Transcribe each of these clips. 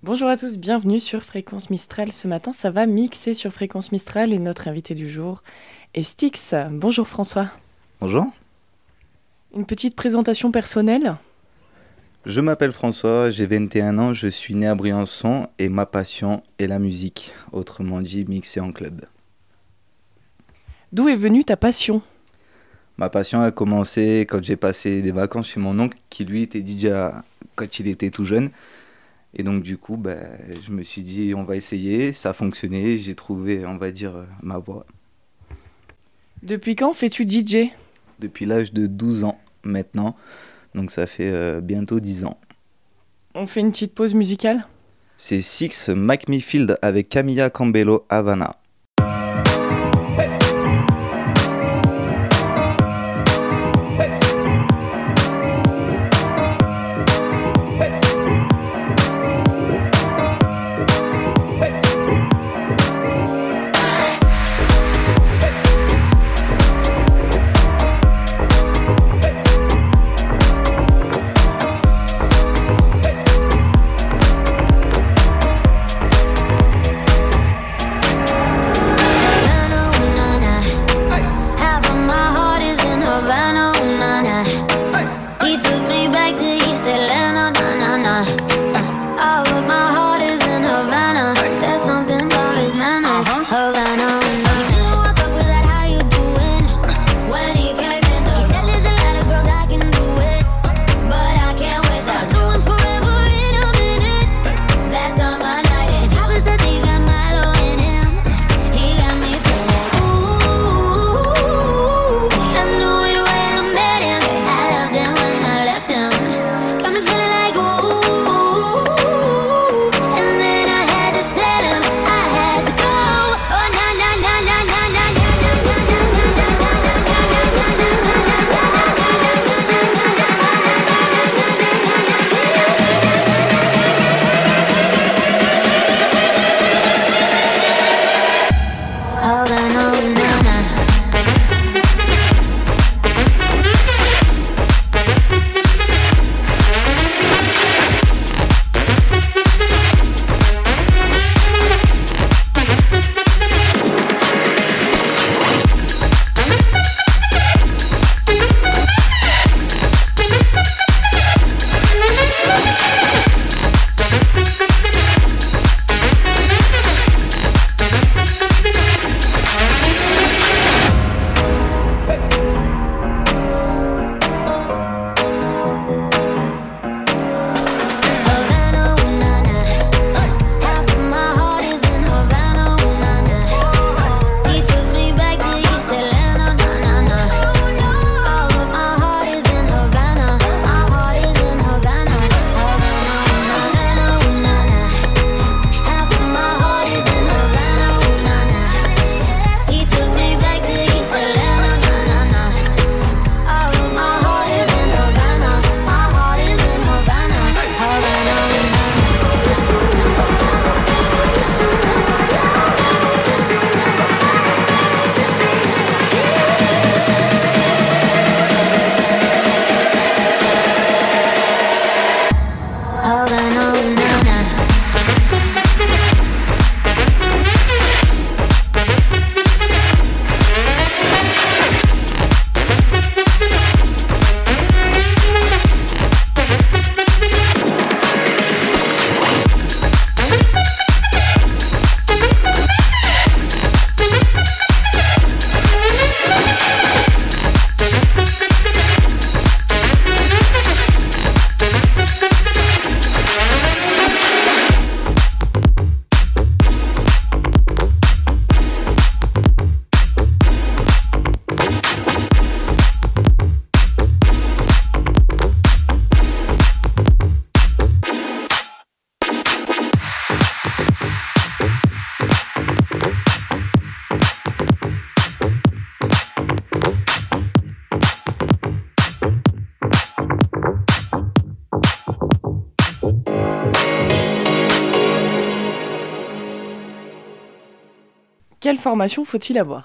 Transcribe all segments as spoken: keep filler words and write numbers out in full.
Bonjour à tous, bienvenue sur Fréquence Mistral. Ce matin, ça va mixer sur Fréquence Mistral et notre invité du jour est Styx. Bonjour François. Bonjour. Une petite présentation personnelle. Je m'appelle François, j'ai vingt et un ans, je suis né à Briançon et ma passion est la musique, autrement dit mixer en club. D'où est venue ta passion ? Ma passion a commencé quand j'ai passé des vacances chez mon oncle qui lui était D J à- quand il était tout jeune. Et donc du coup, ben, je me suis dit on va essayer, ça a fonctionné, j'ai trouvé, on va dire, euh, ma voie. Depuis quand fais-tu D J ? Depuis l'âge de douze ans maintenant, donc ça fait euh, bientôt dix ans. On fait une petite pause musicale ? C'est Six Make Me Feel avec Camilla Cambello Havana. Quelle formation faut-il avoir ?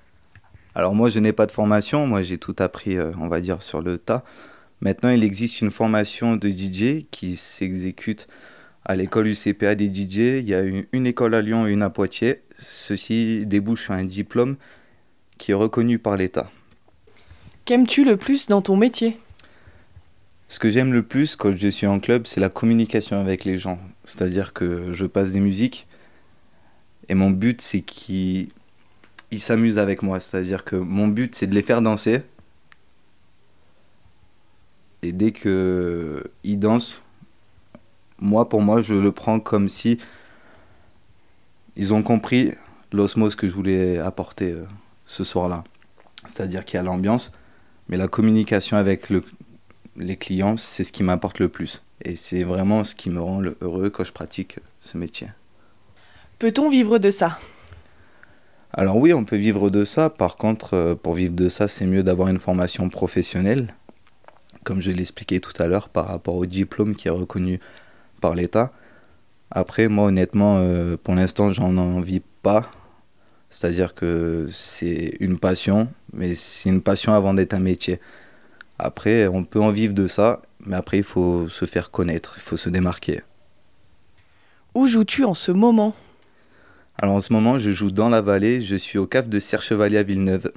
Alors moi je n'ai pas de formation, moi j'ai tout appris euh, on va dire sur le tas. Maintenant il existe une formation de D J qui s'exécute À l'école U C P A des D J, il y a une, une école à Lyon et une à Poitiers. Ceci débouche sur un diplôme qui est reconnu par l'État. Qu'aimes-tu le plus dans ton métier ? Ce que j'aime le plus quand je suis en club, c'est la communication avec les gens. C'est-à-dire que je passe des musiques et mon but, c'est qu'ils ils s'amusent avec moi. C'est-à-dire que mon but, c'est de les faire danser. Et dès qu'ils dansent, moi, pour moi, je le prends comme si ils ont compris l'osmose que je voulais apporter euh, ce soir-là. C'est-à-dire qu'il y a l'ambiance, mais la communication avec le, les clients, c'est ce qui m'apporte le plus. Et c'est vraiment ce qui me rend le heureux quand je pratique ce métier. Peut-on vivre de ça ? Alors oui, on peut vivre de ça. Par contre, euh, pour vivre de ça, c'est mieux d'avoir une formation professionnelle, comme je l'expliquais tout à l'heure, par rapport au diplôme qui est reconnu par l'État. Après, moi, honnêtement, euh, pour l'instant, j'en en vis pas. C'est-à-dire que c'est une passion, mais c'est une passion avant d'être un métier. Après, on peut en vivre de ça, mais après, il faut se faire connaître, il faut se démarquer. Où joues-tu en ce moment ? Alors en ce moment, je joue dans la vallée, je suis au C A F de Serre-Chevalier à Villeneuve.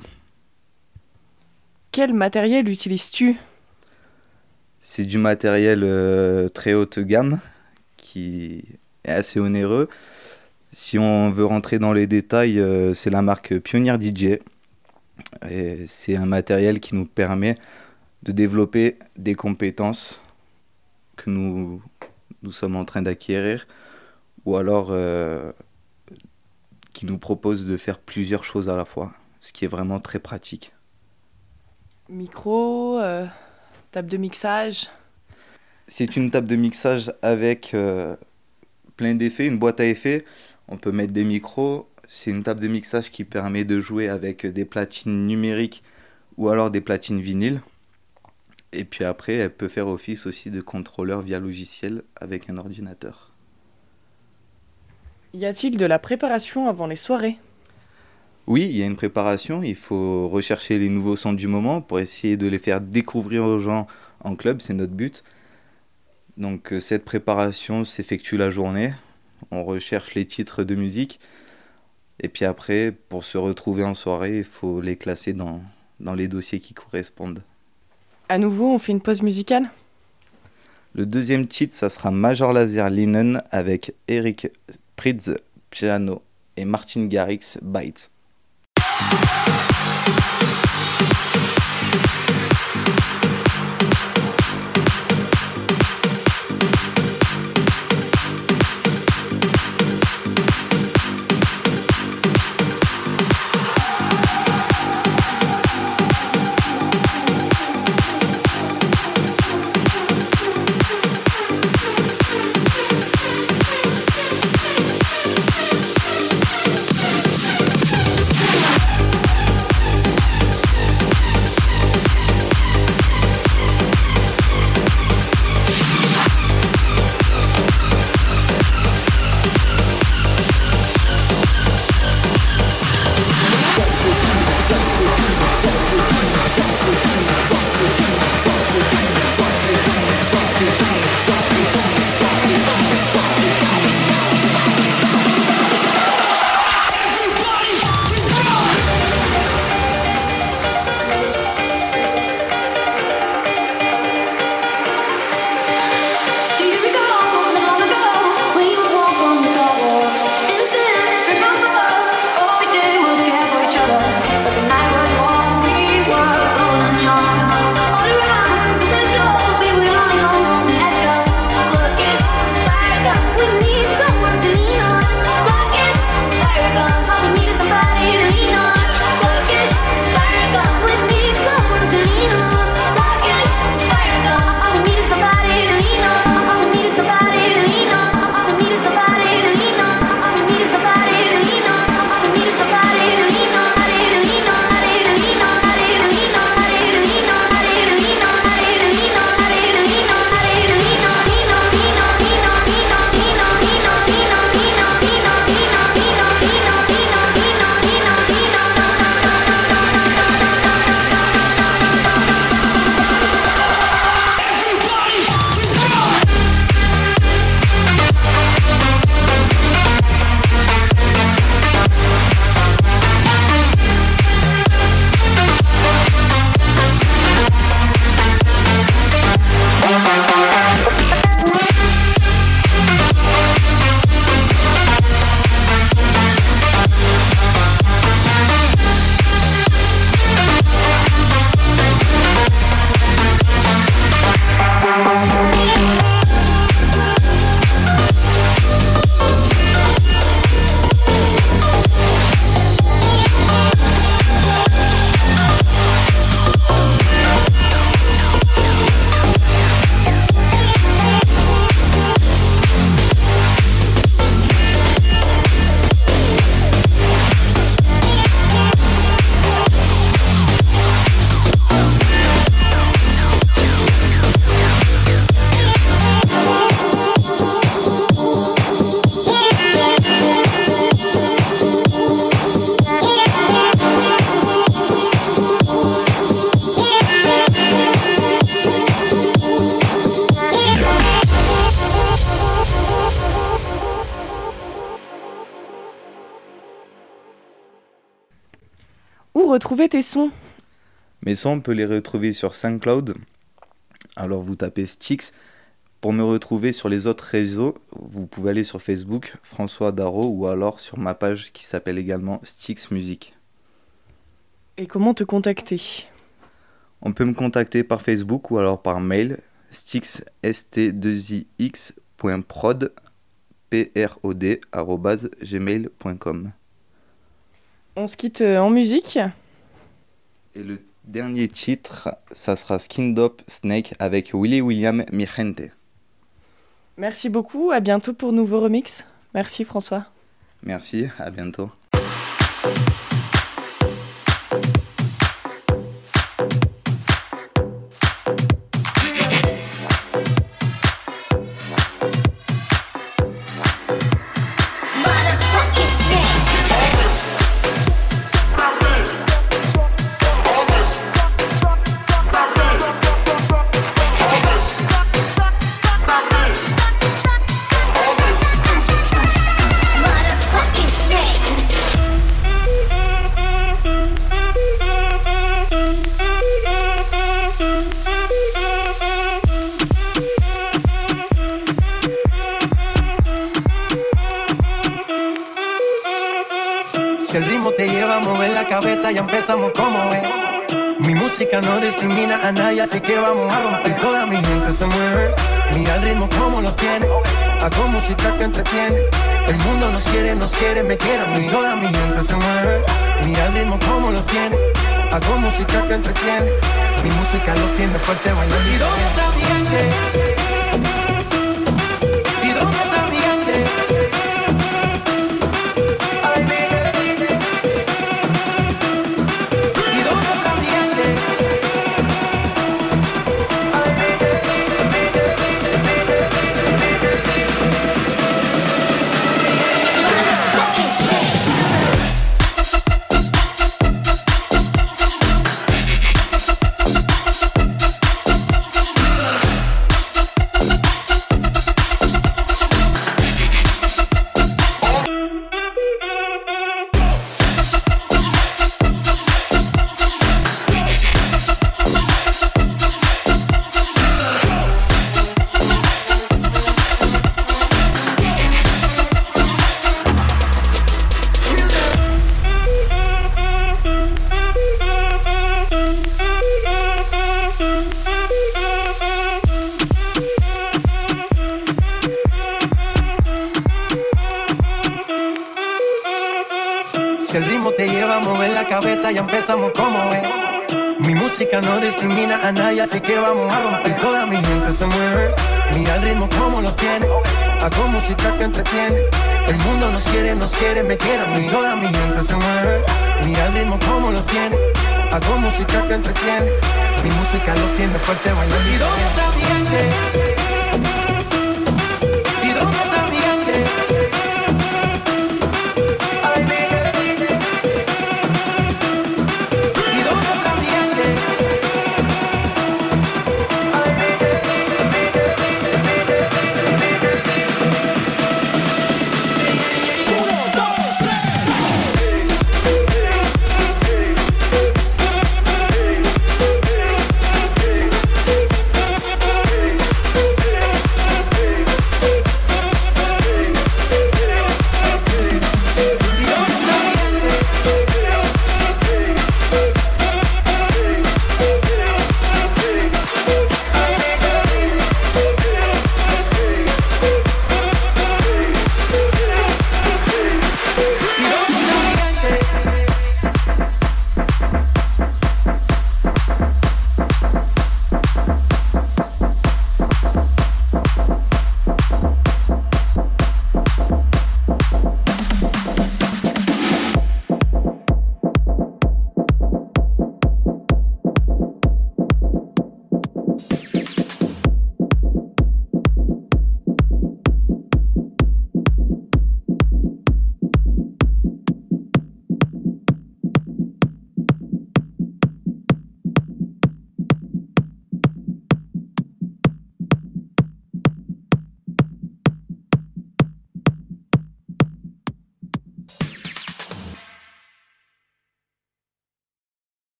Quel matériel utilises-tu ? C'est du matériel euh, très haute gamme, qui est assez onéreux. Si on veut rentrer dans les détails, euh, c'est la marque Pioneer D J. Et c'est un matériel qui nous permet de développer des compétences que nous, nous sommes en train d'acquérir, ou alors euh, qui nous propose de faire plusieurs choses à la fois, ce qui est vraiment très pratique. Micro, euh, table de mixage. C'est une table de mixage avec euh, plein d'effets, une boîte à effets. On peut mettre des micros. C'est une table de mixage qui permet de jouer avec des platines numériques ou alors des platines vinyles. Et puis après, elle peut faire office aussi de contrôleur via logiciel avec un ordinateur. Y a-t-il de la préparation avant les soirées ? Oui, il y a une préparation. Il faut rechercher les nouveaux sons du moment pour essayer de les faire découvrir aux gens en club. C'est notre but. Donc cette préparation s'effectue la journée. On recherche les titres de musique. Et puis après, pour se retrouver en soirée, il faut les classer dans, dans les dossiers qui correspondent. À nouveau, on fait une pause musicale ? Le deuxième titre, ça sera Major Lazer Linen avec Eric Prydz, piano, et Martin Garrix, Byte. retrouver tes sons? Mes sons, on peut les retrouver sur SoundCloud. Alors vous tapez Styx. Pour me retrouver sur les autres réseaux, vous pouvez aller sur Facebook, François Darro, ou alors sur ma page qui s'appelle également Styx Music. Et comment te contacter? On peut me contacter par Facebook ou alors par mail, styx, s t deux i x point prod, p r o d, arobase gmail point com. On se quitte en musique. Et le dernier titre, ça sera Skin Dope Snake avec Willy William Mi Gente. Merci beaucoup, à bientôt pour nouveaux remixes. Merci François. Merci, à bientôt. Si el ritmo te lleva a mover la cabeza, ya empezamos como es. Mi música no discrimina a nadie, así que vamos a romper. Toda mi gente se mueve, mira el ritmo como los tiene. Hago música que entretiene. El mundo nos quiere, nos quiere, me quiere a mí. Toda mi gente se mueve, mira el ritmo como los tiene. Hago música que entretiene. Mi música los tiene fuerte bailando. ¿Y dónde está mi gente? ¿Y dónde está mi gente? Si el ritmo te lleva a mover la cabeza, ya empezamos como es. Mi música no discrimina a nadie, así que vamos a romper. Toda mi gente se mueve, mira el ritmo como los tiene. Hago música que entretiene. El mundo nos quiere, nos quiere, me quiere a mí. Toda mi gente se mueve, mira el ritmo como los tiene. Hago música que entretiene. Mi música los tiene fuerte bailando. ¿Y dónde está mi gente?